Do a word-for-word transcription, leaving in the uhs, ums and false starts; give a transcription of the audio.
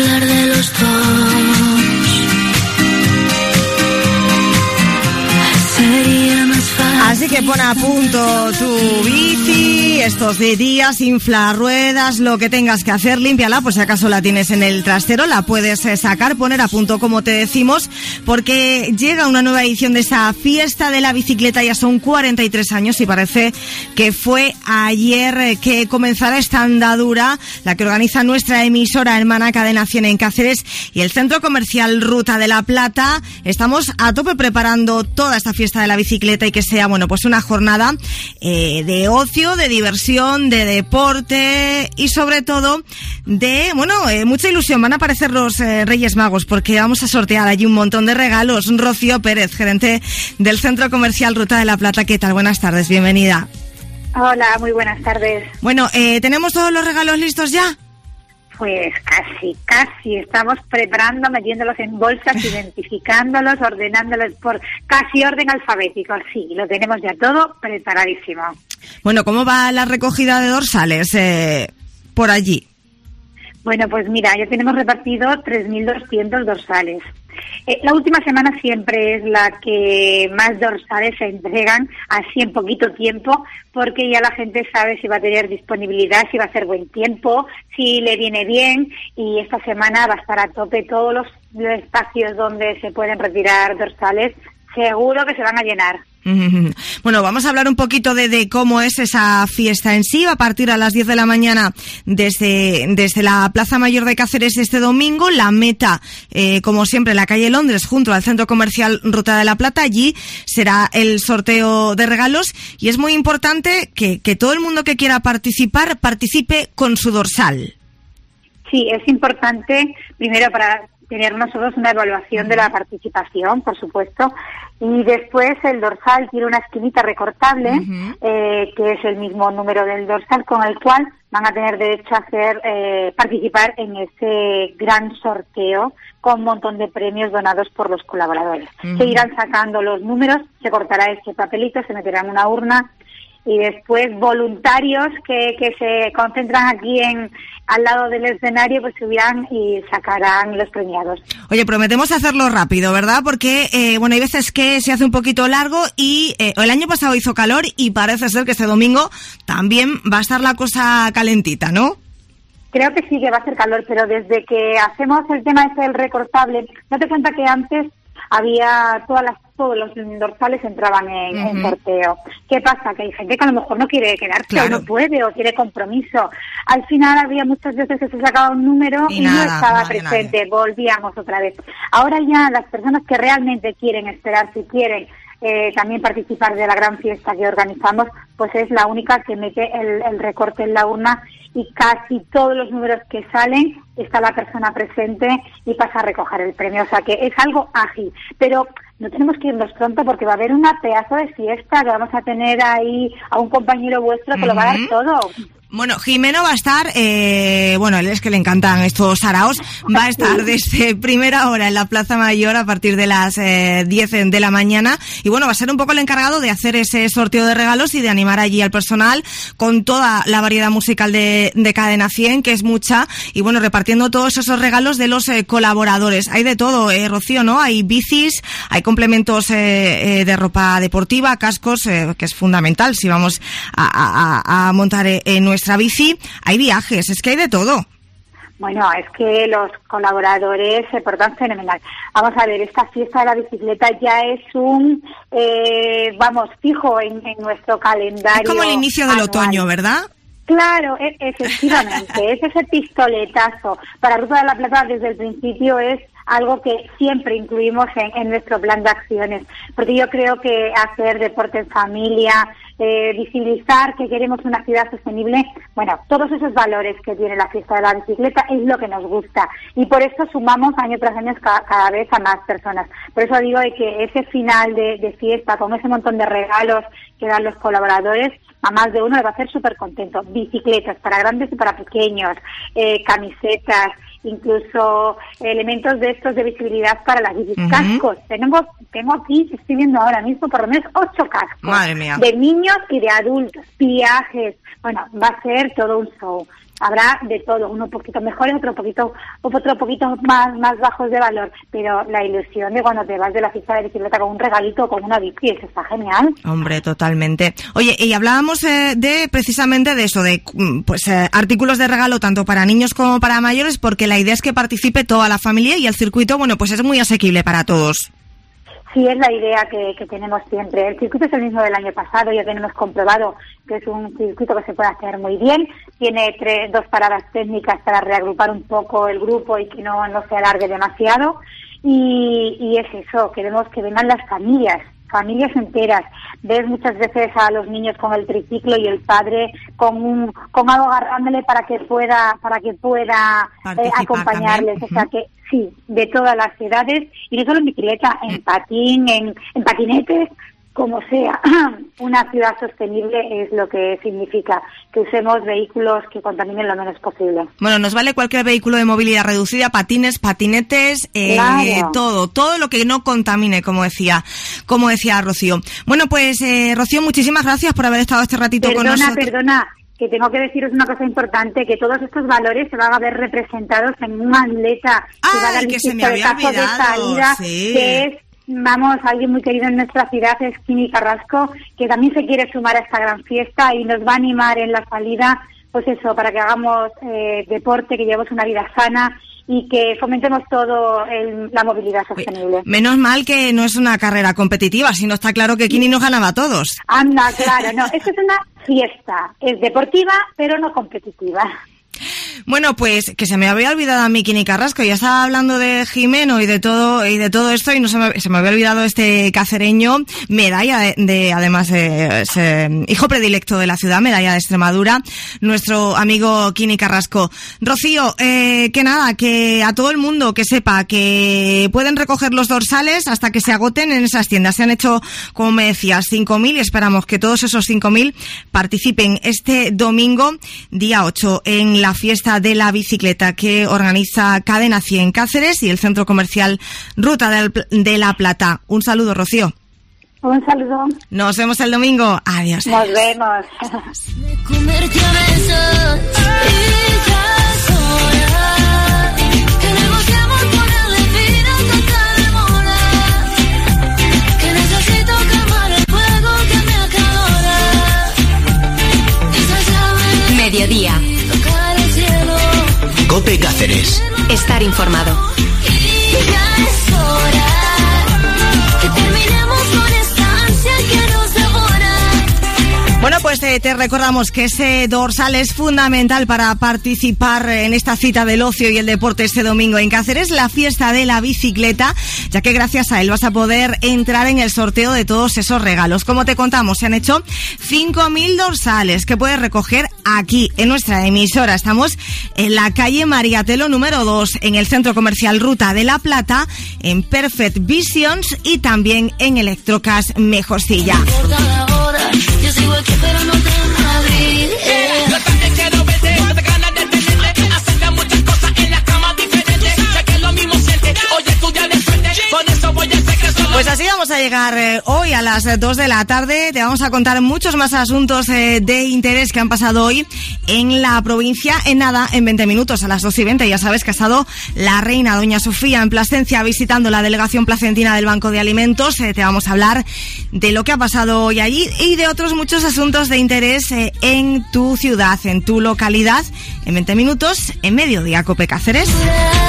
hablar de los dos. Sería más fácil. Así que pon a punto tu bici, estos de días, infla ruedas, lo que tengas que hacer, límpiala, pues si acaso la tienes en el trastero, la puedes sacar, poner a punto como te decimos, porque llega una nueva edición de esa fiesta de la bicicleta, ya son cuarenta y tres años y parece que fue ayer que comenzará esta andadura, la que organiza nuestra emisora hermana Cadena cien en Cáceres y el Centro Comercial Ruta de la Plata. Estamos a tope preparando toda esta fiesta de la bicicleta y que sea, bueno, pues una jornada eh, de ocio, de diversión, de deporte y sobre todo de, bueno, eh, mucha ilusión. Van a aparecer los eh, Reyes Magos porque vamos a sortear allí un montón de regalos. Rocío Pérez, gerente del Centro Comercial Ruta de la Plata. ¿Qué tal? Buenas tardes, bienvenida. Hola, muy buenas tardes. Bueno, eh, ¿tenemos todos los regalos listos ya? Pues casi, casi. Estamos preparando, metiéndolos en bolsas, identificándolos, ordenándolos por casi orden alfabético. Sí, lo tenemos ya todo preparadísimo. Bueno, ¿cómo va la recogida de dorsales eh, por allí? Bueno, pues mira, ya tenemos repartido tres mil doscientos dorsales. Eh, la última semana siempre es la que más dorsales se entregan, así en poquito tiempo, porque ya la gente sabe si va a tener disponibilidad, si va a hacer buen tiempo, si le viene bien, y esta semana va a estar a tope todos los, los espacios donde se pueden retirar dorsales, seguro que se van a llenar. Bueno, vamos a hablar un poquito de, de cómo es esa fiesta en sí. Va a partir a las diez de la mañana desde, desde la Plaza Mayor de Cáceres este domingo. La meta, eh, como siempre, en la calle Londres, junto al Centro Comercial Ruta de la Plata. Allí será el sorteo de regalos y es muy importante que, que todo el mundo que quiera participar, participe con su dorsal. Sí, es importante, primero para tener nosotros una evaluación de la participación, por supuesto, y después el dorsal tiene una esquinita recortable, uh-huh. eh, que es el mismo número del dorsal, con el cual van a tener derecho a hacer eh, participar en ese gran sorteo con un montón de premios donados por los colaboradores. Uh-huh. Se irán sacando los números, se cortará ese papelito, se meterá en una urna, y después voluntarios que, que se concentran aquí en al lado del escenario pues subirán y sacarán los premiados. Oye, prometemos hacerlo rápido, ¿verdad? Porque, eh, bueno, hay veces que se hace un poquito largo y eh, el año pasado hizo calor y parece ser que este domingo también va a estar la cosa calentita, ¿no? Creo que sí que va a hacer calor, pero desde que hacemos el tema ese del recortable, date cuenta que antes había todas las todos los dorsales entraban en, uh-huh. en sorteo. ¿Qué pasa? Que hay gente que a lo mejor no quiere quedarse, claro, o no puede, o quiere compromiso. Al final había muchas veces que se sacaba un número y, y nada, no estaba nadie, presente, nadie. Volvíamos otra vez. Ahora ya las personas que realmente quieren esperar, si quieren eh, también participar de la gran fiesta que organizamos, pues es la única que mete el, el recorte en la urna y casi todos los números que salen está la persona presente y pasa a recoger el premio. O sea que es algo ágil, pero no tenemos que irnos pronto porque va a haber una pedazo de fiesta que vamos a tener ahí a un compañero vuestro que uh-huh. lo va a dar todo. Bueno, Jimeno va a estar, eh, bueno, él es que le encantan estos saraos, va a estar desde primera hora en la Plaza Mayor a partir de las eh, diez de la mañana y bueno, va a ser un poco el encargado de hacer ese sorteo de regalos y de animar allí al personal con toda la variedad musical de, de Cadena cien, que es mucha, y bueno, repartiendo todos esos regalos de los eh, colaboradores. Hay de todo, eh, Rocío, ¿no? Hay bicis, hay complementos eh, eh, de ropa deportiva, cascos, eh, que es fundamental si vamos a, a, a montar eh, en nuestra nuestra bici, hay viajes, es que hay de todo. Bueno, es que los colaboradores se portan fenomenal. Vamos a ver, esta fiesta de la bicicleta ya es un, eh, vamos, fijo en, en nuestro calendario. Es como el inicio del anual. Otoño, ¿verdad? Claro, e- efectivamente, es ese pistoletazo. Para Ruta de la Plata desde el principio es algo que siempre incluimos en, en nuestro plan de acciones, porque yo creo que hacer deporte en familia, eh, visibilizar que queremos una ciudad sostenible, bueno, todos esos valores que tiene la fiesta de la bicicleta es lo que nos gusta y por eso sumamos año tras año ca- cada vez a más personas. Por eso digo de que ese final de, de fiesta con ese montón de regalos que dan los colaboradores, a más de uno le va a hacer súper contento. Bicicletas para grandes y para pequeños, eh, camisetas, incluso elementos de estos de visibilidad para las bicis, uh-huh. cascos. Tenemos, tengo aquí, estoy viendo ahora mismo, por lo menos ocho cascos. Madre mía. De niños y de adultos, viajes. Bueno, va a ser todo un show. Habrá de todo, uno un poquito mejores, otro poquito, otro poquito más, más bajos de valor, pero la ilusión de cuando te vas de la fiesta de bicicleta con un regalito, con una bici, eso está genial. Hombre, totalmente. Oye, y hablábamos eh, de precisamente de eso, de pues eh, artículos de regalo tanto para niños como para mayores, porque la idea es que participe toda la familia y el circuito, bueno, pues es muy asequible para todos. Sí, es la idea que, que tenemos siempre. El circuito es el mismo del año pasado, ya tenemos comprobado que es un circuito que se puede hacer muy bien. Tiene tres, dos paradas técnicas para reagrupar un poco el grupo y que no, no se alargue demasiado. Y, y es eso, queremos que vengan las familias, familias enteras. Ves muchas veces a los niños con el triciclo y el padre con un con algo agarrándole para que pueda para que pueda eh, acompañarles. O sea que sí, de todas las edades, y no solo en bicicleta, en patín, en, en patinetes, como sea. Una ciudad sostenible es lo que significa que usemos vehículos que contaminen lo menos posible. Bueno, nos vale cualquier vehículo de movilidad reducida, patines, patinetes, eh, claro. todo, todo lo que no contamine, como decía, como decía Rocío. Bueno, pues eh, Rocío, muchísimas gracias por haber estado este ratito perdona, con nosotros. Perdona, perdona. Que tengo que deciros una cosa importante, que todos estos valores se van a ver representados en un atleta ah, que va a dar que se me había de olvidado, salida, sí. que es, vamos, alguien muy querido en nuestra ciudad, es Kini Carrasco, que también se quiere sumar a esta gran fiesta y nos va a animar en la salida, pues eso, para que hagamos eh, deporte, que llevemos una vida sana y que fomentemos todo el, la movilidad sostenible. Menos mal que no es una carrera competitiva, sino está claro que Kini nos ganaba a todos. Anda, claro, no, esto es una fiesta, es deportiva, pero no competitiva. Bueno, pues que se me había olvidado a mí Kini Carrasco, ya estaba hablando de Jimeno y de todo y de todo esto y no se me, se me había olvidado este cacereño, medalla de, de además eh, es, eh, hijo predilecto de la ciudad, medalla de Extremadura, nuestro amigo Kini Carrasco. Rocío, eh, que nada, que a todo el mundo que sepa que pueden recoger los dorsales hasta que se agoten en esas tiendas. Se han hecho, como me decías, cinco mil y esperamos que todos esos cinco mil participen este domingo, día ocho, en la fiesta de la bicicleta que organiza Cadena cien Cáceres y el Centro Comercial Ruta de la Plata. Un saludo, Rocío. Un saludo. Nos vemos el domingo. Adiós. Nos vemos. Mediodía. COPE Cáceres. Estar informado. Bueno, pues eh, te recordamos que ese dorsal es fundamental para participar en esta cita del ocio y el deporte este domingo en Cáceres, la fiesta de la bicicleta, ya que gracias a él vas a poder entrar en el sorteo de todos esos regalos. Como te contamos, se han hecho cinco mil dorsales que puedes recoger aquí en nuestra emisora. Estamos en la calle Mariatelo número dos, en el Centro Comercial Ruta de la Plata, en Perfect Visions y también en Electrocas Mejorcilla. Yo sigo aquí pero no te Madrid, eh. Yo también quiero verte, no te ganas de tenerte. Hacer muchas cosas en la cama diferentes. Sé que lo mismo siente, oye estudia de frente. Por eso voy a hacer que solo... Pues así vamos a llegar eh, hoy a las dos de la tarde. Te vamos a contar muchos más asuntos eh, de interés que han pasado hoy en la provincia. En nada, en veinte minutos, a las doce y veinte. Ya sabes que ha estado la reina Doña Sofía en Plasencia visitando la delegación placentina del Banco de Alimentos. Eh, te vamos a hablar de lo que ha pasado hoy allí y de otros muchos asuntos de interés eh, en tu ciudad, en tu localidad. En veinte minutos, en Mediodía COPE Cáceres.